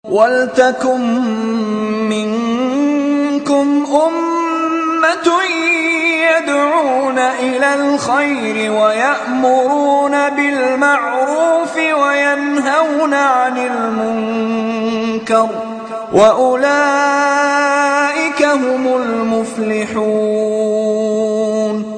وَلْتَكُن مِّنكُمْ أُمَّةٌ يَدْعُونَ إِلَى الْخَيْرِ وَيَأْمُرُونَ بِالْمَعْرُوفِ وَيَنْهَوْنَ عَنِ الْمُنكَرِ ۚ وَأُولَٰئِكَ هُمُ الْمُفْلِحُونَ.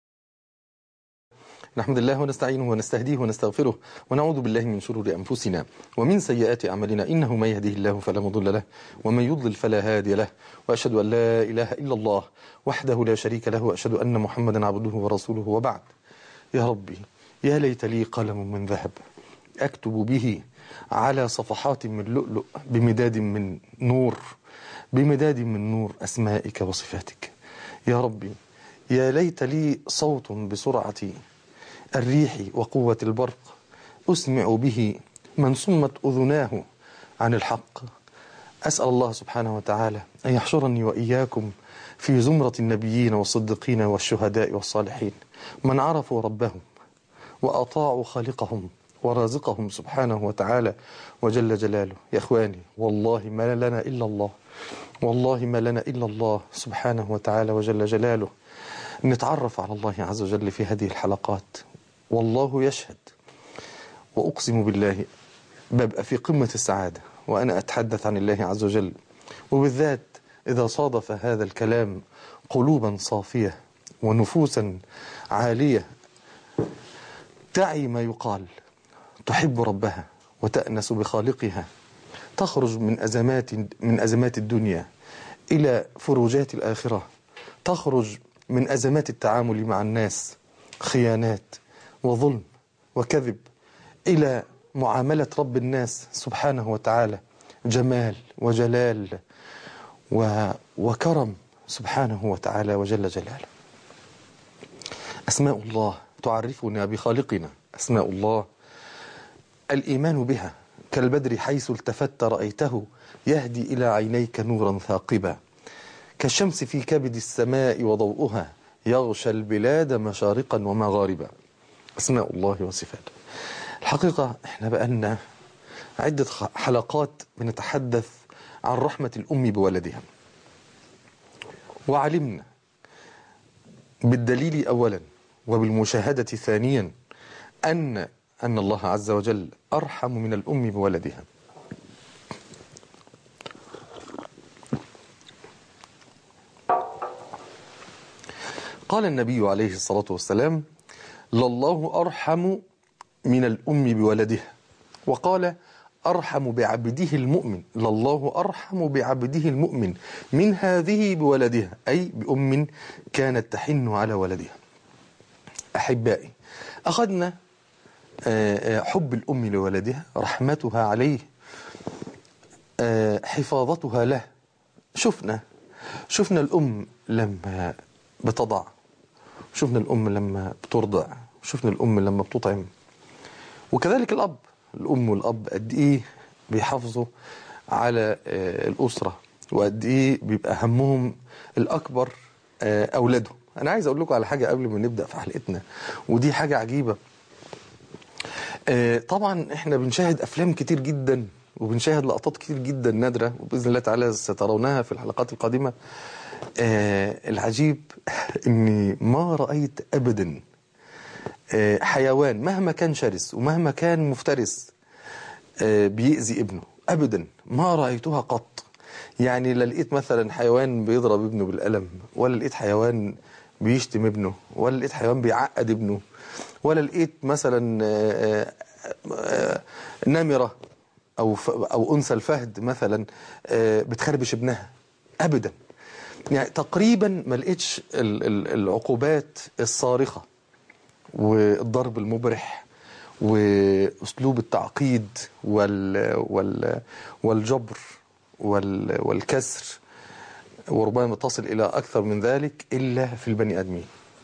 نحمد الله ونستعينه ونستهديه ونستغفره ونعوذ بالله من شرور أنفسنا ومن سيئات أعمالنا، إنه من يهده الله فلا مضل له ومن يضلل فلا هادي له، وأشهد أن لا إله إلا الله وحده لا شريك له، وأشهد أن محمدا عبده ورسوله، وبعد. يا ربي، يا ليت لي قلم من ذهب أكتب به على صفحات من لؤلؤ بمداد من نور أسمائك وصفاتك. يا ربي، يا ليت لي صوت بسرعة الريح وقوة البرق أسمع به من صمت أذناه عن الحق. أسأل الله سبحانه وتعالى أن يحشرني وإياكم في زمرة النبيين والصديقين والشهداء والصالحين، من عرفوا ربهم وأطاعوا خالقهم ورازقهم سبحانه وتعالى وجل جلاله. يا إخواني، والله ما لنا إلا الله، والله ما لنا إلا الله سبحانه وتعالى وجل جلاله نتعرف على الله عز وجل في هذه الحلقات. والله يشهد، وأقسم بالله ببقى في قمة السعادة وأنا أتحدث عن الله عز وجل، وبالذات إذا صادف هذا الكلام قلوبا صافية ونفوسا عالية تعي ما يقال، تحب ربها وتأنس بخالقها، تخرج من أزمات الدنيا إلى فروجات الآخرة، تخرج من أزمات التعامل مع الناس، خيانات وظلم وكذب، إلى معاملة رب الناس سبحانه وتعالى، جمال وجلال وكرم سبحانه وتعالى وجل جلاله. أسماء الله تعرفنا بخالقنا، أسماء الله الإيمان بها كالبدر حيث التفت رأيته يهدي إلى عينيك نورا ثاقبا، كالشمس في كبد السماء وضوءها يغشى البلاد مشارقا ومغاربا. أسماء الله وصفاته. الحقيقة احنا بقالنا عدة حلقات بنتحدث عن رحمة الأم بولدها، وعلمنا بالدليل أولا وبالمشاهدة ثانيا أن الله عز وجل أرحم من الأم بولدها. قال النبي عليه الصلاة والسلام: لله أرحم من الأم بولدها، وقال: أرحم بعبده المؤمن، لله أرحم بعبده المؤمن من هذه بولدها، أي بأم كانت تحن على ولدها. أحبائي، أخذنا حب الأم لولدها، رحمتها عليه، حفاظتها له. شفنا الأم لما بتضع، شفنا الأم لما بترضع، شفنا الأم لما بتطعم، وكذلك الأم والأب قد إيه بيحافظوا على الأسرة، وقد إيه بيبقى همهم الأكبر أولادهم. أنا عايز أقول لكم على حاجة قبل ما نبدأ في حلقتنا، ودي حاجة عجيبة. طبعا إحنا بنشاهد أفلام كتير جدا وبنشاهد لقطات كتير جدا نادرة، وبإذن الله تعالى سترونها في الحلقات القادمة. العجيب إني ما رأيت أبدا حيوان مهما كان شرس ومهما كان مفترس بيأذي ابنه، أبدا ما رأيتها قط. يعني لا لقيت مثلا حيوان بيضرب ابنه بالقلم، ولا لقيت حيوان بيشتم ابنه، ولا لقيت حيوان بيعقد ابنه، ولا لقيت مثلا نمرة أو أنثى الفهد مثلا بتخربش ابنها، أبدا. يعني تقريبا ما لقيتش العقوبات الصارخة والضرب المبرح وأسلوب التعقيد والجبر والكسر، وربما تصل إلى أكثر من ذلك، إلا في البني آدمين.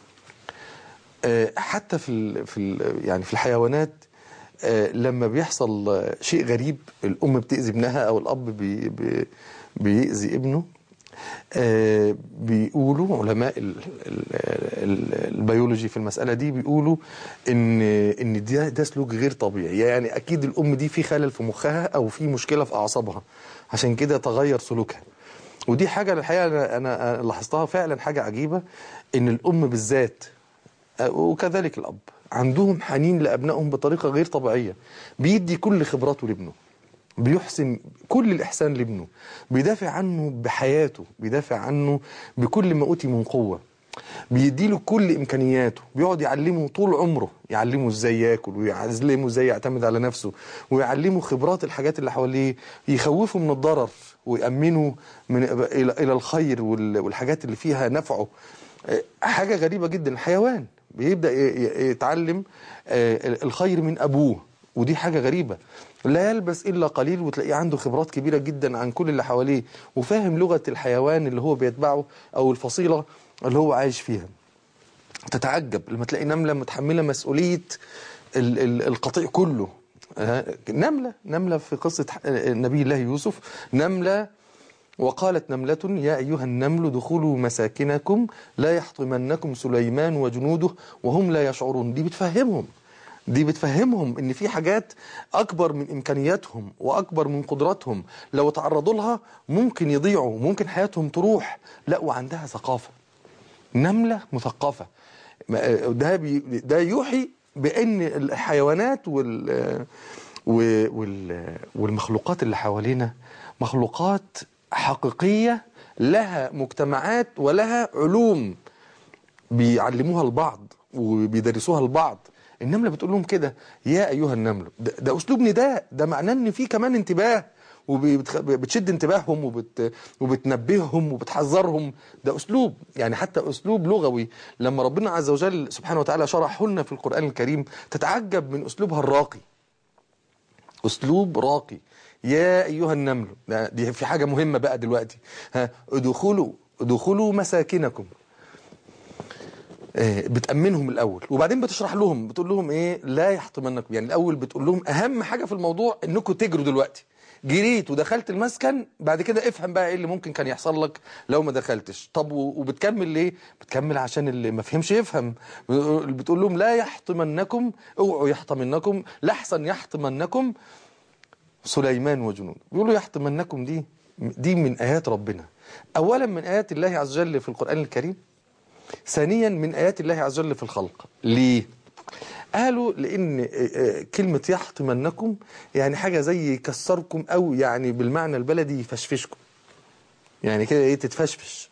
حتى يعني في الحيوانات لما بيحصل شيء غريب، الأم بتأذي ابنها أو الأب بيأذي ابنه، بيقولوا علماء البيولوجي في المسألة دي، بيقولوا ان ده سلوك غير طبيعي. يعني اكيد الام دي في خلل في مخها او في مشكلة في اعصابها، عشان كده تغير سلوكها. ودي حاجة الحقيقة انا لاحظتها فعلا، حاجة عجيبة، ان الام بالذات وكذلك الاب عندهم حنين لابنائهم بطريقة غير طبيعية. بيدي كل خبراته لابنه، بيحسن كل الإحسان لابنه، بيدافع عنه بحياته، بيدافع عنه بكل ما أوتي من قوة، بيديله كل إمكانياته، بيقعد يعلمه طول عمره، يعلمه إزاي ياكل، ويعلمه إزاي يعتمد على نفسه، ويعلمه خبرات الحاجات اللي حواليه، يخوفه من الضرر ويأمنه إلى الخير والحاجات اللي فيها نفعه. حاجة غريبة جدا، الحيوان بيبدأ يتعلم الخير من أبوه، ودي حاجة غريبة. لا يلبس إلا قليل وتلاقيه عنده خبرات كبيرة جدا عن كل اللي حواليه، وفاهم لغة الحيوان اللي هو بيتبعه أو الفصيلة اللي هو عايش فيها. تتعجب لما تلاقي نملة متحملة مسؤولية القطيع كله. نملة في قصة نبي الله يوسف، نملة وقالت نملة يا أيها النمل ادخلوا مساكنكم لا يحطمنكم سليمان وجنوده وهم لا يشعرون. دي بتفهمهم ان في حاجات اكبر من امكانياتهم واكبر من قدراتهم، لو تعرضوا لها ممكن يضيعوا، ممكن حياتهم تروح. لا، وعندها ثقافة، نملة مثقفة. ده يوحي بان الحيوانات والمخلوقات اللي حوالينا مخلوقات حقيقية، لها مجتمعات ولها علوم بيعلموها البعض وبيدرسوها البعض. النملة بتقول لهم كده يا أيها النمل، ده أسلوب نداء، ده معناه إن في كمان انتباه، وبتشد انتباههم وبتنبههم وبتحذرهم. ده أسلوب، يعني حتى أسلوب لغوي. لما ربنا عز وجل سبحانه وتعالى شرحه لنا في القرآن الكريم تتعجب من أسلوبها الراقي، أسلوب راقي. يا أيها النمل، دي في حاجة مهمة بقى دلوقتي، ادخلوا مساكنكم. بتأمنهم الأول، وبعدين بتشرح لهم، بتقول لهم إيه؟ لا يحطمنكم. يعني الأول بتقول لهم أهم حاجة في الموضوع إنكم تجروا دلوقتي. جريت ودخلت المسكن، بعد كده افهم بقى إيه اللي ممكن كان يحصل لك لو ما دخلتش. طب وبتكمل ليه؟ بتكمل عشان اللي ما فهمش يفهم. بتقول لهم لا يحطمنكم، اوعوا يحطمنكم، لحسن يحطمنكم سليمان وجنود. بيقولوا يحطمنكم، دي من آيات ربنا. أولا من آيات الله عز وجل في القرآن الكريم، ثانيا من آيات الله عز وجل في الخلق. ليه؟ قالوا لأن كلمة يحطمنكم يعني حاجة زي يكسركم، أو يعني بالمعنى البلدي يفشفشكم، يعني كده إيه؟ تتفشفش.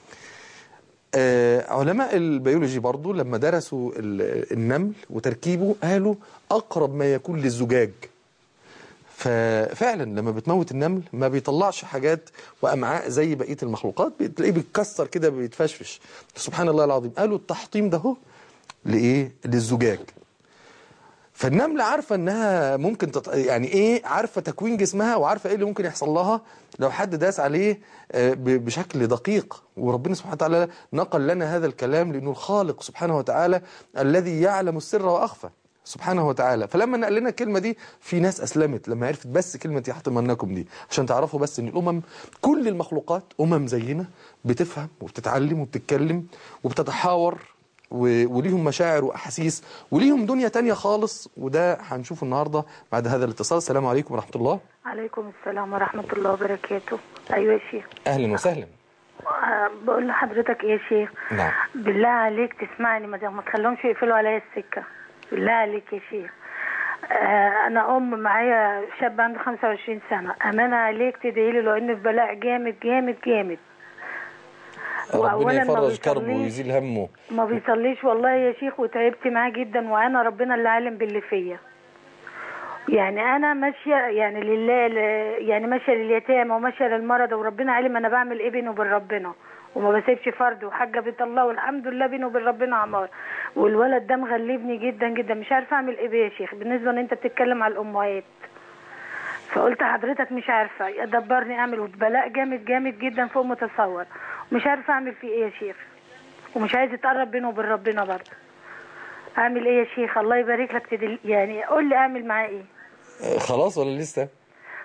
علماء البيولوجي برضو لما درسوا النمل وتركيبه قالوا أقرب ما يكون للزجاج. ففعلا لما بتموت النمل ما بيطلعش حاجات وأمعاء زي بقية المخلوقات، بتلاقيه بيتكسر كده، بيتفشفش. سبحان الله العظيم. قالوا التحطيم ده هو لإيه؟ للزجاج. فالنملة عارفة انها ممكن يعني ايه، عارفة تكوين جسمها وعارفة ايه اللي ممكن يحصل لها لو حد داس عليه بشكل دقيق. وربنا سبحانه وتعالى نقل لنا هذا الكلام لأنه الخالق سبحانه وتعالى الذي يعلم السر وأخفى سبحانه وتعالى. فلما نقل لنا الكلمة دي، في ناس أسلمت لما عرفت بس كلمة يحطمنكم دي، عشان تعرفوا بس ان الأمم، كل المخلوقات زينا، بتفهم وبتتعلم وبتتكلم وبتتحاور وليهم مشاعر وأحاسيس وليهم دنيا تانية خالص. وده هنشوفه النهاردة بعد هذا الاتصال. السلام عليكم ورحمة الله. عليكم السلام ورحمة الله وبركاته. أيوة يا شيخ. أهلا وسهلا. بقول لحضرتك إيه يا شيخ؟ نعم. بالله عليك تسمعني، ما تخليهمش يقفلوا عليا السكة، بالله عليك يا شيخ. أنا معايا شاب عنده 25 سنة، أمانة عليك تدعي لي لأنه في بلاء جامد جامد جامد. ربنا يفرج كربه ويزيل همه. ما بيصليش والله يا شيخ، وتعبت معاه جدا، وأنا ربنا اللي عالم باللي فيا. يعني أنا ماشية يعني لله، يعني ماشية لليتامى وماشية للمرضى، وربنا عالم أنا بعمل إيه بيني وبين ربنا، وما بسيبش فرد، وحاجة بيت الله والحمد لله بيني وبين ربنا عمار. والولد ده مغلبني جدا جدا، مش عارفة أعمل إيه يا شيخ. بالنسبة إن أنت بتتكلم على الأمهات، فقلت حضرتك مش عارفة أدبرني أعمل بلاء جامد جامد جدا فوق متصور، مش عارفة أعمل فيه إيه يا شيخ، ومش عايز يتقرب بينه وبين ربنا برضه. أعمل إيه يا شيخ؟ الله يبارك لك يعني قول لي أعمل معاه إيه. خلاص ولا لسه؟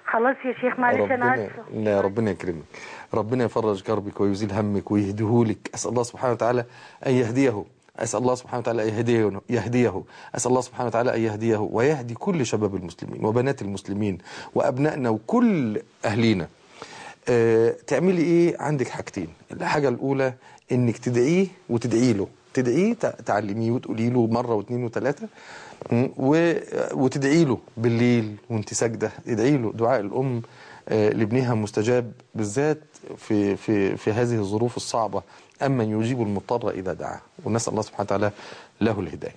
خلاص يا شيخ معلش انا اسفه. لا ربنا يكرمك، ربنا يفرج كربك ويزيل همك ويهديهولك. اسال الله سبحانه وتعالى ان يهديه، اسال الله سبحانه وتعالى ان يهديه، اسال الله سبحانه وتعالى ان يهديه ويهدي كل شباب المسلمين وبنات المسلمين وابنائنا وكل اهلينا. تعملي ايه؟ عندك حاجتين. الحاجه الاولى انك تدعيه وتدعي له، تدعيه تعلميه وتقولي له مره واثنين وثلاثه، وتدعي له بالليل وانت ساجده، ادعي له. دعاء الام لابنها مستجاب بالذات في هذه الظروف الصعبه، اما يجيب المضطر اذا دعاه، ونسال الله سبحانه وتعالى له الهدايه.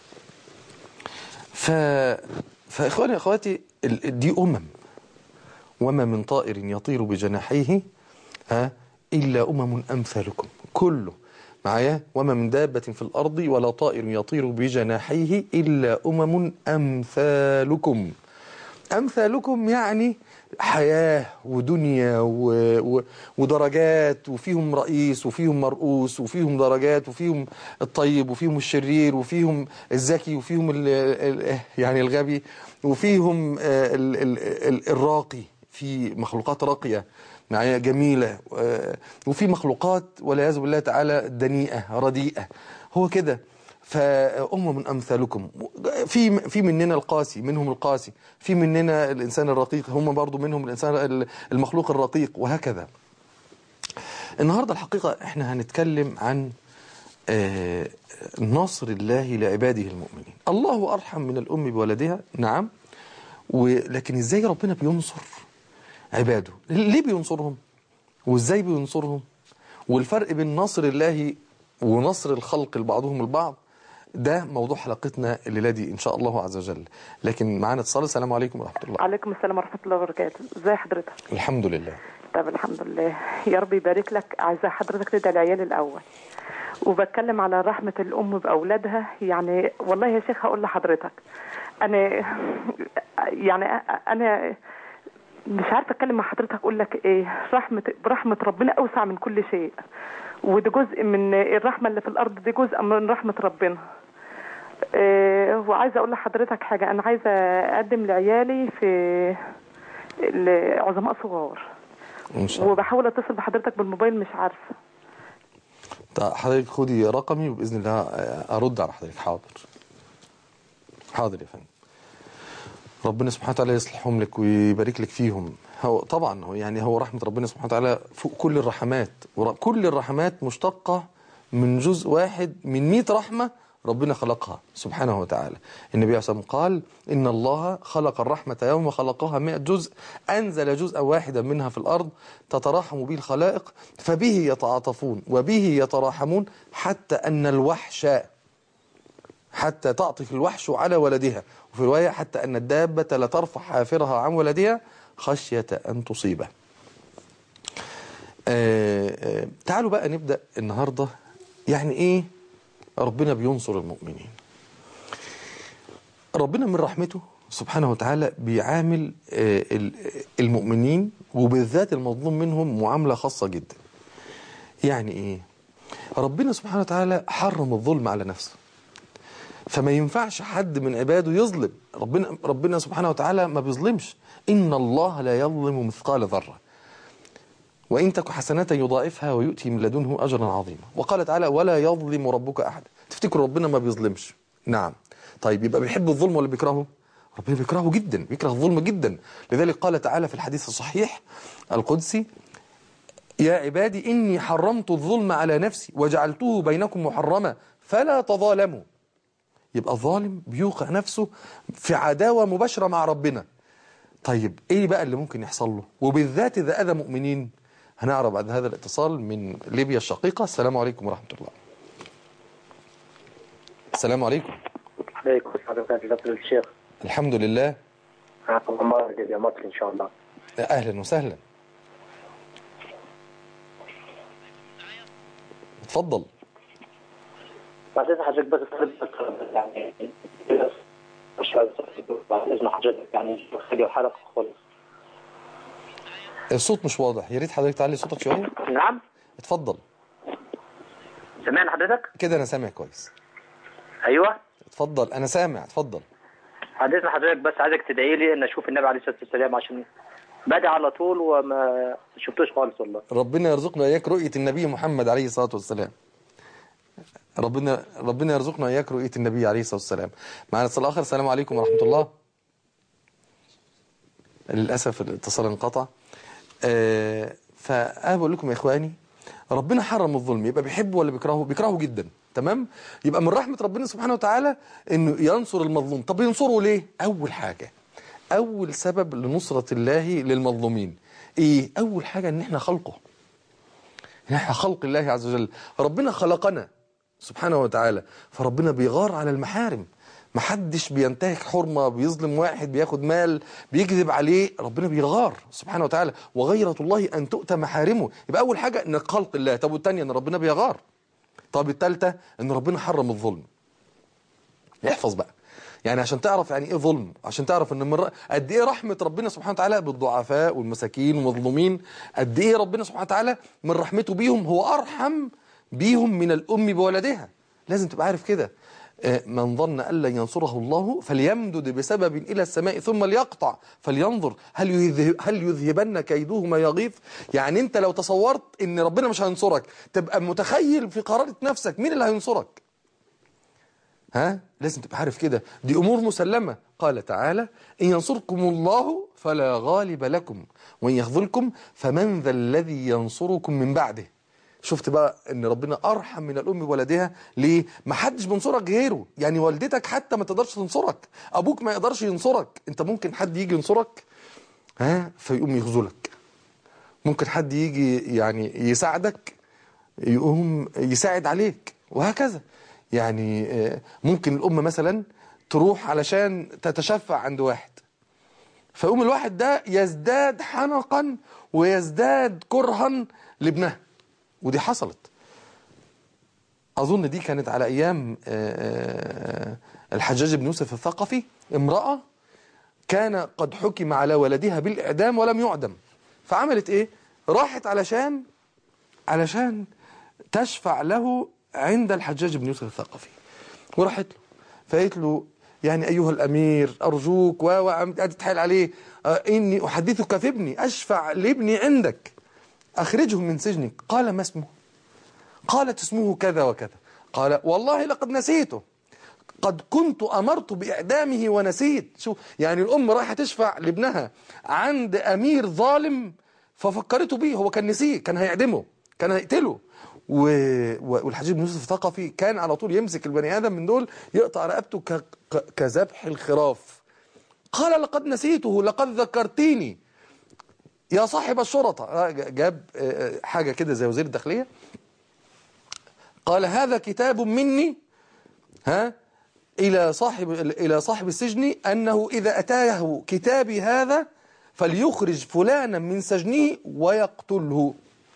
فاخواني اخواتي، دي وما من طائر يطير بجناحيه الا امثالكم، كله معايا. وما من دابة في الأرض ولا طائر يطير بجناحيه إلا أمثالكم. أمثالكم يعني حياة ودنيا ودرجات، وفيهم رئيس وفيهم مرؤوس وفيهم درجات، وفيهم الطيب وفيهم الشرير وفيهم الذكي وفيهم يعني الغبي، وفيهم الراقي، في مخلوقات راقية معايا جميلة، وفي مخلوقات والعياذ بالله تعالى دنيئة رديئة. هو كده. من أمثالكم. في مننا القاسي، منهم القاسي، في مننا الإنسان الرقيق، هم برضو منهم الإنسان المخلوق الرقيق، وهكذا. النهاردة الحقيقة احنا هنتكلم عن نصر الله لعباده المؤمنين. الله أرحم من الأم بولدها، نعم، ولكن ازاي ربنا بينصر عباده؟ ليه بينصرهم وازاي بينصرهم؟ والفرق بين نصر الله ونصر الخلق لبعضهم البعض، ده موضوع حلقتنا الليله دي ان شاء الله عز وجل. لكن معانا اتصال. السلام عليكم ورحمه الله. وعليكم السلام ورحمه الله وبركاته. ازي حضرتك؟ الحمد لله. طب الحمد لله، يا رب يبارك لك. عايزه حضرتك تدعي العيال الاول، وبتكلم على رحمه الام باولادها. يعني والله يا شيخ هقول لحضرتك، انا مش عارفه اتكلم مع حضرتك اقول لك ايه. رحمه ربنا اوسع من كل شيء، وده جزء من الرحمه اللي في الارض، دي جزء من رحمه ربنا. وعايزه اقول لحضرتك حاجه، انا عايزه اقدم لعيالي في عظماء صغار، وبحاول اتصل بحضرتك بالموبايل مش عارفه. طيب حضرتك خدي رقمي وباذن الله ارد على حضرتك. حاضر يا فندم. ربنا سبحانه وتعالى يصلحهم لك ويبارك لك فيهم. هو طبعا هو رحمة ربنا سبحانه وتعالى فوق كل الرحمات، وكل الرحمات مشتقة من جزء واحد من 100 رحمة ربنا خلقها سبحانه وتعالى. النبي عليه الصلاة والسلام قال إن الله خلق الرحمة يوم خلقها 100 جزء، أنزل جزءا واحدا منها في الأرض تتراحم به الخلائق، فبه يتعاطفون وبه يتراحمون، حتى تعطف الوحش على ولدها، وفي رواية حتى أن الدابة لترفع حافرها عن ولدها خشية أن تصيبه. تعالوا بقى نبدأ النهاردة. يعني إيه ربنا بينصر المؤمنين؟ ربنا من رحمته سبحانه وتعالى بيعامل المؤمنين وبالذات المظلوم منهم معاملة خاصة جدا. يعني إيه؟ ربنا سبحانه وتعالى حرم الظلم على نفسه، فما ينفعش حد من عباده يظلم. ربنا سبحانه وتعالى ما بيظلمش. إن الله لا يظلم مثقال ذرة وإن تك حسنة يضاعفها ويؤتي من لدنه أجرا عظيما. وقال تعالى ولا يظلم ربك أحد. تفتكروا ربنا ما بيظلمش؟ نعم. طيب يبقى بيحب الظلم ولا بيكرهه؟ ربنا بيكرهه جدا، بيكره الظلم جدا. لذلك قال تعالى في الحديث الصحيح القدسي يا عبادي إني حرمت الظلم على نفسي وجعلته بينكم محرما فلا تظالموا. يبقى الظالم بيوقع نفسه في عداوة مباشرة مع ربنا. طيب ايه بقى اللي ممكن يحصل له؟ وبالذات اذا اذى مؤمنين. هنعرف بعد هذا الاتصال من ليبيا الشقيقة. السلام عليكم ورحمة الله. السلام عليكم. عليكم السلام ورحمة الله الشيخ. الحمد لله. عمار يا مصر ان شاء الله. اهلا وسهلا. اتفضل. بعد اذن حضرتك بس يعني بعد اذن حضرتك يعني خلي الحلقة خالص. الصوت مش واضح، يا ريت حضرتك تعلي صوتك شوية. نعم. اتفضل. سامعني حضرتك؟ كده انا سامع كويس. ايوه. اتفضل انا سامع، اتفضل. بعد اذن حضرتك بس عايزك تدعي لي ان اشوف النبي عليه الصلاة والسلام عشان بدأ على طول وما شفتوش خالص والله. ربنا يرزقنا إياك رؤية النبي محمد عليه الصلاة والسلام. ربنا يرزقنا إياك رؤية النبي عليه الصلاة والسلام. معنا اتصال آخر. السلام عليكم ورحمة الله. للأسف الاتصال انقطع. فأنا بقول لكم يا إخواني، ربنا حرم الظلم، يبقى بيحبه ولا بيكرهه؟ بيكرهه جدا. تمام؟ يبقى من رحمة ربنا سبحانه وتعالى إنه ينصر المظلوم. طب ينصره ليه؟ أول حاجة، أول سبب لنصرة الله للمظلومين إيه؟ أول حاجة إن إحنا خلقه، إن إحنا خلق الله عز وجل. ربنا خلقنا سبحانه وتعالى، فربنا بيغار على المحارم. محدش بينتهك حرمة، بيظلم واحد، بياخد مال، بيكذب عليه، ربنا بيغار سبحانه وتعالى. وغيرة الله أن تؤتى محارمه. يبقى أول حاجة إن خلق الله. طب والتانية إن ربنا بيغار. طب التالتة إن ربنا حرم الظلم. احفظ بقى، يعني عشان تعرف يعني ايه ظلم، عشان تعرف ان قد ايه رحمة ربنا سبحانه وتعالى بالضعفاء والمساكين والمظلومين، قد ايه ربنا سبحانه وتعالى من رحمته بيهم هو ارحم بيهم من الام بولدها. لازم تبقى عارف كده. من ظن أن لن ينصره الله فليمدد بسبب إلى السماء ثم ليقطع فلينظر هل يذهبن كيده ما يغيظ. يعني أنت لو تصورت أن ربنا مش هينصرك، تبقى متخيل في قرارة نفسك مين اللي هينصرك. لازم تبقى عارف كده، دي أمور مسلمة. قال تعالى: إن ينصركم الله فلا غالب لكم وإن يخذلكم فمن ذا الذي ينصركم من بعده. شفت بقى ان ربنا ارحم من الام بولدها. ليه؟ ما حدش بينصرك غيره. يعني والدتك حتى ما تقدرش تنصرك، ابوك ما يقدرش ينصرك. انت ممكن حد يجي ينصرك فيقوم يخذلك، ممكن حد يجي يعني يساعدك يقوم يساعد عليك، وهكذا. يعني ممكن الام مثلا تروح علشان تتشفع عند واحد، فيقوم الواحد ده يزداد حنقا ويزداد كرها لابنها. ودي حصلت، أظن دي كانت على أيام الحجاج بن يوسف الثقفي. امرأة كان قد حكم على ولدها بالإعدام ولم يعدم، فعملت إيه؟ راحت علشان تشفع له عند الحجاج بن يوسف الثقفي، وراحت له فقالت له: يعني أيها الأمير أرجوك، وقعدت تتحايل عليه: إني أحدثك في ابني، أشفع لابني عندك، أخرجه من سجنك. قال: ما اسمه؟ قالت: اسمه كذا وكذا. قال: والله لقد نسيته، قد كنت أمرت بإعدامه ونسيت. شو يعني الأم رايحة تشفع لابنها عند أمير ظالم ففكرته بيه، هو كان نسيه، كان هيعدمه، كان هيقتله. والحجاج بن يوسف الثقفي كان على طول يمسك البني آدم من دول يقطع رقبته كذبح الخراف. قال: لقد نسيته، لقد ذكرتيني يا صاحب الشرطة. جاب حاجة كده زي وزير الداخلية، قال: هذا كتاب مني إلى صاحب السجن أنه إذا أتاه كتابي هذا فليخرج فلانا من سجنه ويقتله.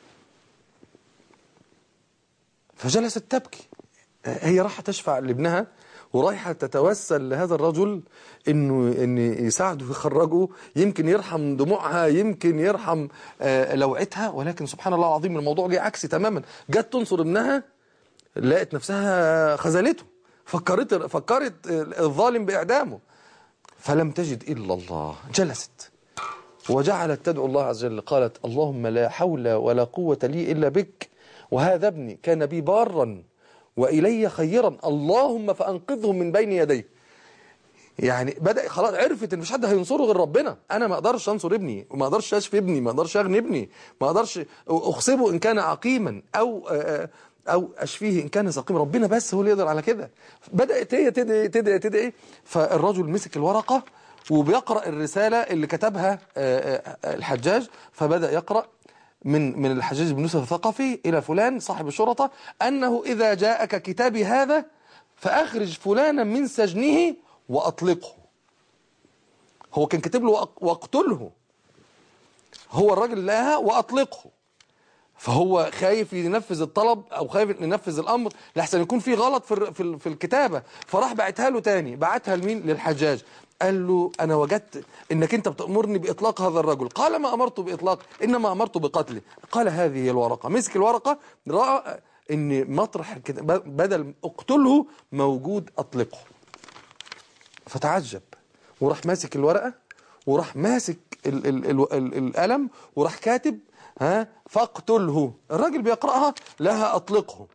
فجلست تبكي. هي رايحة تشفع لابنها ورايحة تتوسل لهذا الرجل إن يساعده يخرجه، يمكن يرحم دموعها، يمكن يرحم لوعتها. ولكن سبحان الله العظيم الموضوع جه عكسي تماما. جت تنصر ابنها لقت نفسها خذلته، فكرت الظالم بإعدامه، فلم تجد إلا الله. جلست وجعلت تدعو الله عز وجل. قالت: اللهم لا حول ولا قوة لي إلا بك، وهذا ابني كان بي بارا وإلي خيرا، اللهم فأنقذه من بين يديه. يعني بدأ خلاص، عرفت ان مش حد هينصره غير ربنا. انا ما اقدرش انصر ابني، وما اقدرش اشفي ابني، ما اقدرش اغني ابني، ما اقدرش اخصبه ان كان عقيما او اشفيه ان كان سقيما. ربنا بس هو اللي يقدر على كده. بدأت هي تدعي. فالرجل مسك الورقة وبيقرأ الرسالة اللي كتبها الحجاج، فبدأ يقرأ من الحجاج بن يوسف الثقفي إلى فلان صاحب الشرطة أنه إذا جاءك كتابي هذا فأخرج فلانا من سجنه وأطلقه. هو كان كتب له واقتله، هو الراجل لها وأطلقه. فهو خايف ينفذ الطلب أو خايف ينفذ الأمر لحسن يكون في غلط في الكتابة، فراح بعتها له تاني. بعتها لمين؟ للحجاج. قال له: أنا وجدت إنك أنت بتأمرني بإطلاق هذا الرجل. قال: ما أمرت بإطلاق، إنما أمرت بقتله. قال: هذه هي الورقة. مسك الورقة، رأى إن مطرح بدل اقتله موجود أطلقه، فتعجب وراح ماسك الورقة وراح ماسك القلم وراح كاتب فاقتله. الراجل بيقرأها لها أطلقه،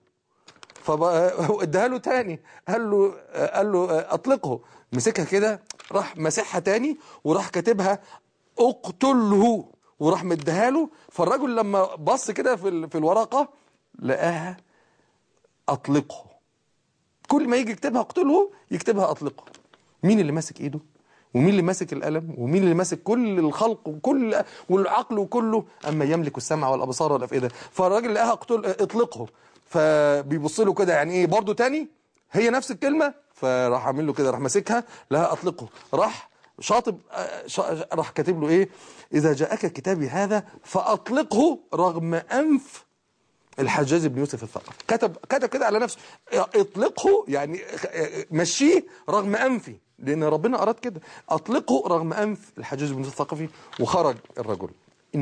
فاداها له تاني، قال له أطلقه، مسكها كده راح مسحها تاني وراح كاتبها اقتله وراح مديها له. فالراجل لما بص كده في الورقة لقاها أطلقه، كل ما يجي يكتبها اقتله يكتبها أطلقه. مين اللي ماسك ايده ومين اللي ماسك القلم ومين اللي ماسك كل الخلق وكل والعقل وكله؟ اما يملك السمع والابصار والافئده. فالراجل لقاها اطلقه، فبيبص له كده يعني ايه برضه تاني هي نفس الكلمه، فراح عامل له كده، راح ماسكها لها اطلقه، راح شاطب راح كاتب له ايه؟ اذا جاءك كتابي هذا فاطلقه رغم انف الحجاج بن يوسف الثقفي. كتب كده على نفسه اطلقه، يعني مشيه رغم انفي، لان ربنا اراد كده، اطلقه رغم انف الحجاج بن يوسف الثقفي. وخرج الرجل.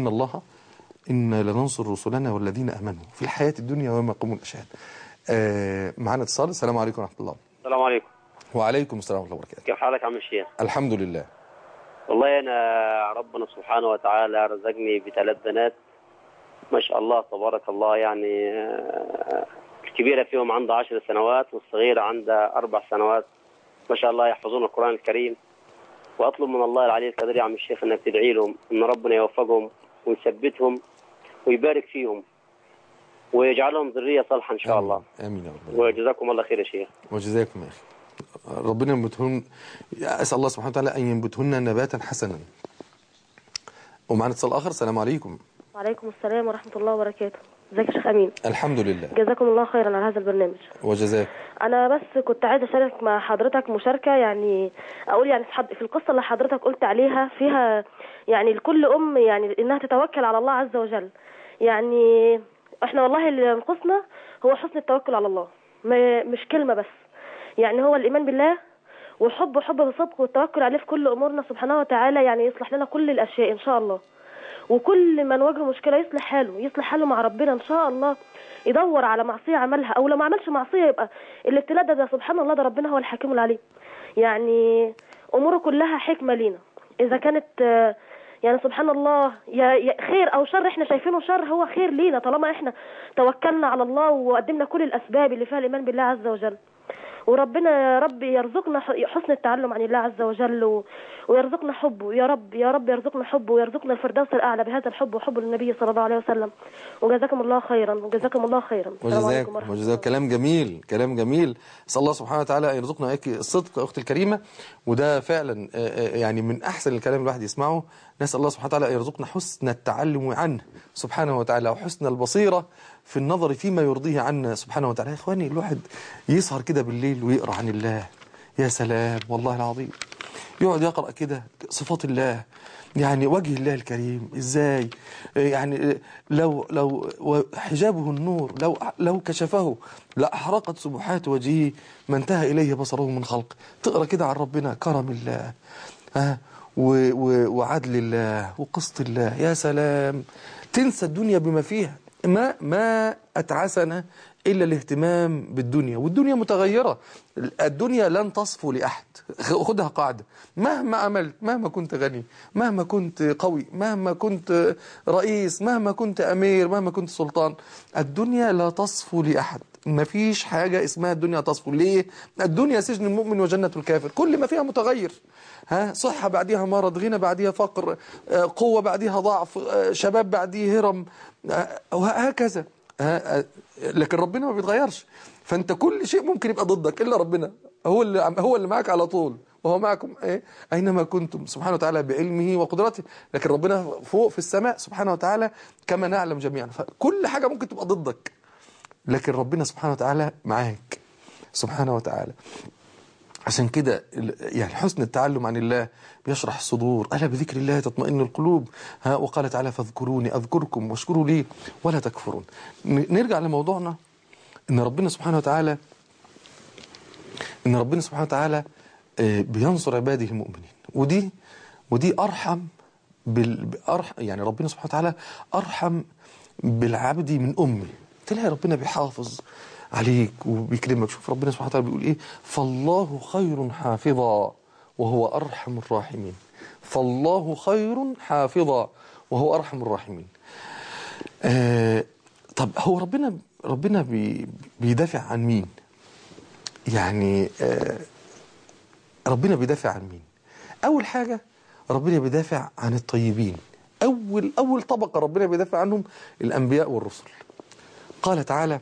إنا لننصر رسلنا والذين امنوا في الحياه الدنيا ويوم يقوم الاشهاد. معانا اتصال. السلام عليكم ورحمه الله. السلام عليكم. وعليكم السلام ورحمه الله وبركاته. كيف حالك عم الشيخ؟ الحمد لله. والله انا ربنا سبحانه وتعالى رزقني ب3 بنات ما شاء الله تبارك الله، يعني الكبيرة فيهم عندها 10 سنوات والصغيرة عندها 4 سنوات، ما شاء الله يحفظون القرآن الكريم. وأطلب من الله العلي القدير يا عم الشيخ أنك تدعي لهم أن ربنا يوفقهم ويثبتهم ويبارك فيهم ويجعلهم ذرية صالحة إن شاء الله. آمين يا رب. وجزاكم الله خير يا شيخ. وجزاكم يا أخي. ربنا ينبتهن، أسأل الله سبحانه وتعالى أن ينبتهن نباتا حسنا. ومعنا اتصال آخر. السلام عليكم. وعليكم السلام ورحمة الله وبركاته. ازيك يا شيخ أمين؟ الحمد لله. جزاكم الله خيرا على هذا البرنامج. وجزاك. أنا بس كنت عايزة أشارك مع حضرتك مشاركة، يعني أقول يعني في القصة اللي حضرتك قلت عليها فيها يعني لكل أم يعني إنها تتوكل على الله عز وجل. يعني إحنا والله اللي ينقصنا هو حسن التوكل على الله، مش كلمة بس، يعني هو الإيمان بالله وحب بصدق والتوكل عليه في كل أمورنا سبحانه وتعالى، يعني يصلح لنا كل الأشياء إن شاء الله. وكل من واجه مشكلة يصلح حاله مع ربنا إن شاء الله، يدور على معصية عملها أو لو ما عملش معصية يبقى الابتلاء ده سبحان الله، ده ربنا هو الحكيم العليم. يعني أموره كلها حكمة لينا، إذا كانت يعني سبحان الله يا خير أو شر احنا شايفينه شر هو خير لينا طالما احنا توكلنا على الله وقدمنا كل الأسباب اللي فيها الإيمان بالله عز وجل. وربنا يا رب يرزقنا حسن التعلم عن الله عز وجل ويرزقنا حبه يا رب يرزقنا حبه ويرزقنا الفردوس الأعلى بهذا الحب وحب النبي صلى الله عليه وسلم. وجزاكم الله خيرا. وجزاكم الله خيرا. وجزاك كلام جميل، كلام جميل. اسال الله سبحانه وتعالى ان يرزقنا اياك الصدق يا اختي الكريمه، وده فعلا يعني من احسن الكلام الواحد يسمعه. نسال الله سبحانه وتعالى ان يرزقنا حسن التعلم عنه سبحانه وتعالى وحسن البصيره في النظر فيما يرضيه عنا سبحانه وتعالى. يا اخواني الواحد يسهر كده بالليل ويقرا عن الله، يا سلام والله العظيم، يقعد يقرأ كده صفات الله، يعني وجه الله الكريم ازاي، يعني لو حجابه النور لو كشفه لأحرقت سبحات وجهه ما انتهى إليه بصره من خلق. تقرأ كده عن ربنا، كرم الله وعدل الله وقسط الله، يا سلام، تنسى الدنيا بما فيها. ما أتعسنا إلا الاهتمام بالدنيا، والدنيا متغيرة، الدنيا لن تصفو لأحد. خدها قاعدة، مهما عملت، مهما كنت غني، مهما كنت قوي، مهما كنت رئيس، مهما كنت أمير، مهما كنت سلطان، الدنيا لا تصفو لأحد. ما فيش حاجة اسمها الدنيا تصفو. ليه؟ الدنيا سجن المؤمن وجنة الكافر، كل ما فيها متغير. صحة بعديها مرض، غنى بعديها فقر، قوة بعديها ضعف، شباب بعديه هرم، وهكذا. لكن ربنا ما بيتغيرش، فانت كل شيء ممكن يبقى ضدك الا ربنا، هو اللي معك على طول، وهو معكم اينما كنتم سبحانه وتعالى بعلمه وقدرته. لكن ربنا فوق في السماء سبحانه وتعالى كما نعلم جميعا، فكل حاجة ممكن تبقى ضدك لكن ربنا سبحانه وتعالى معاك سبحانه وتعالى. عشان كده يعني حسن التعلم عن الله بيشرح الصدور، ألا بذكر الله تطمئن القلوب. وقال تعالى فاذكروني أذكركم واشكروا لي ولا تكفرون. نرجع لموضوعنا، إن ربنا سبحانه وتعالى بينصر عباده المؤمنين، ودي أرحم يعني ربنا سبحانه وتعالى أرحم بالعبد من أمه. تلاقي ربنا بيحافظ عليك وبيكرمك. شوف ربنا سبحانه وتعالى بيقول ايه: فالله خير حافظا وهو ارحم الراحمين. فالله خير حافظا وهو أرحم الراحمين. طب هو ربنا بيدافع عن مين؟ يعني ربنا بيدافع عن مين؟ أول حاجة ربنا بيدافع عن الطيبين. أول طبقة ربنا بيدافع عنهم الأنبياء والرسل. قال تعالى: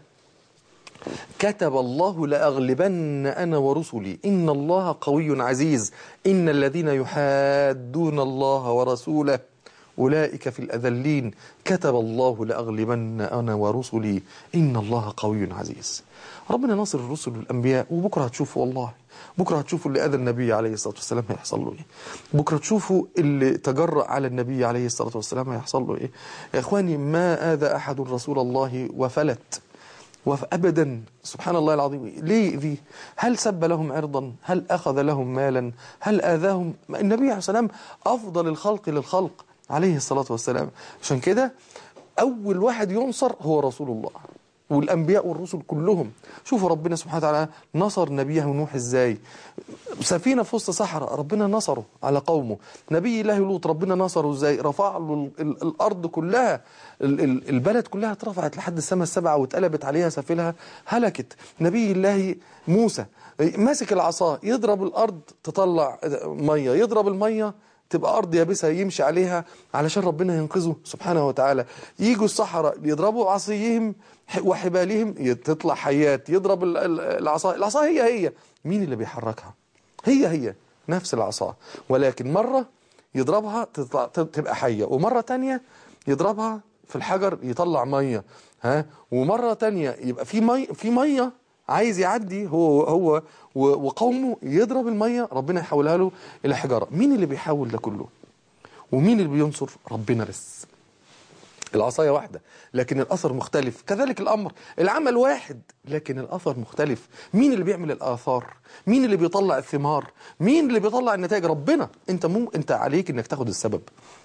كتب الله لأغلبن أنا ورسلي إن الله قوي عزيز إن الذين يحادون الله ورسوله أولئك في الأذلين كتب الله لأغلبن أنا ورسلي إن الله قوي عزيز. ربنا ناصر الرسل والأنبياء، وبكرة هتشوفوا والله بكرة هتشوفوا اللي أذى النبي عليه الصلاة والسلام هيحصل له إيه. بكرة تشوفوا اللي تجرأ على النبي عليه الصلاة والسلام هيحصل له إيه. يا إخواني ما آذى أحد رسول الله وفلت أبدا، سبحان الله العظيم. ليه ذي؟ هل سب لهم عرضا؟ هل أخذ لهم مالا؟ هل آذاهم؟ النبي عليه الصلاة والسلام أفضل الخلق للخلق عليه الصلاة والسلام. عشان كده أول واحد ينصر هو رسول الله والأنبياء والرسل كلهم. شوفوا ربنا سبحانه وتعالى نصر نبيه نوح إزاي. سفينة في وسط صحراء ربنا نصره على قومه. نبي الله لوط ربنا نصره إزاي، رفع له الأرض كلها، البلد كلها اترفعت لحد السماء السبعة واتقلبت عليها سفينها هلكت. نبي الله موسى ماسك العصا يضرب الأرض تطلع مية، يضرب المية تبقى أرض يابسة يمشي عليها علشان ربنا ينقذه سبحانه وتعالى. ييجوا الصحراء يضربوا عصيهم وحبالهم تطلع حيات، يضرب العصا هي مين اللي بيحركها؟ هي نفس العصا، ولكن مرة يضربها تبقى حية، ومرة تانية يضربها في الحجر يطلع مية، ومرة تانية يبقى في مية عايز يعدي هو وقومه، يضرب المية ربنا يحولها له إلى حجارة. مين اللي بيحول ده كله؟ ومين اللي بينصر؟ ربنا بس. العصاية واحدة لكن الأثر مختلف. كذلك الأمر، العمل واحد لكن الأثر مختلف. مين اللي بيعمل الآثار؟ مين اللي بيطلع الثمار؟ مين اللي بيطلع النتائج؟ ربنا. انت عليك انك تاخد السبب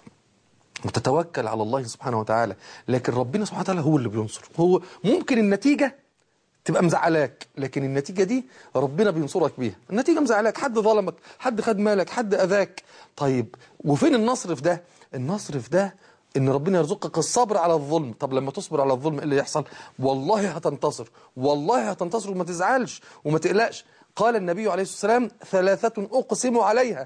وتتوكل على الله سبحانه وتعالى، لكن ربنا سبحانه وتعالى هو اللي بينصر. هو ممكن النتيجة تبقى مزعلاك، لكن النتيجة دي ربنا بينصرك بيها. النتيجة مزعلاك، حد ظلمك، حد خد مالك، حد أذاك. طيب وفين النصر في ده؟ النصر في ده ان ربنا يرزقك الصبر على الظلم. طب لما تصبر على الظلم ايه اللي يحصل؟ والله هتنتصر، والله هتنتصر، وما تزعلش وما تقلقش. قال النبي عليه الصلاة والسلام: 3 أقسم عليها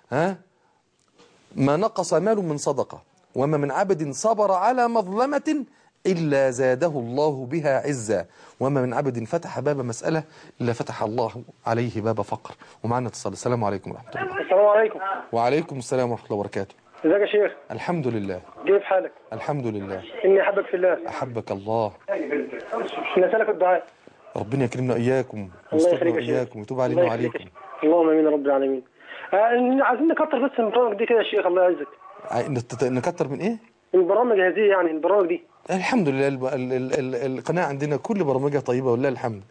ما نقص مال من صدقة وما من عبد صبر على مظلمة إلا زاده الله بها عزا وما من عبد فتح باب مسألة إلا فتح الله عليه باب فقر. ومعنا اتصال. السلام عليكم ورحمة الله. السلام عليكم. وعليكم السلام ورحمة الله وبركاته. ازيك يا شيخ؟ الحمد لله. كيف حالك؟ الحمد لله. إني أحبك في الله. أحبك الله. نسألك الدعاء. ربنا يكرمنا إياكم الله يخليك وإياكم ويتوب علينا وعليكم. اللهم آمين رب العالمين. عايزين نكتر بس البرامج دي كده يا شيخ، الله يعزك. نكتر من إيه؟ البرامج هذه، يعني البرامج دي. الحمد لله القناة عندنا كل برامجها طيبة والله الحمد.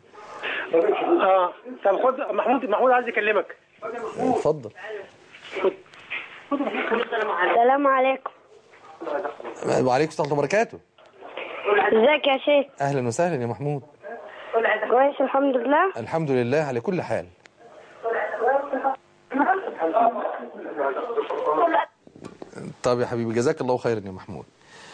طب خد محمود عايز يكلمك. اتفضل. السلام عليكم. وعليكم السلام وبركاته. ازيك يا شيخ؟ اهلا وسهلا يا محمود. كويس الحمد لله. الحمد لله على كل حال. طب يا حبيبي جزاك الله خيرا يا محمود.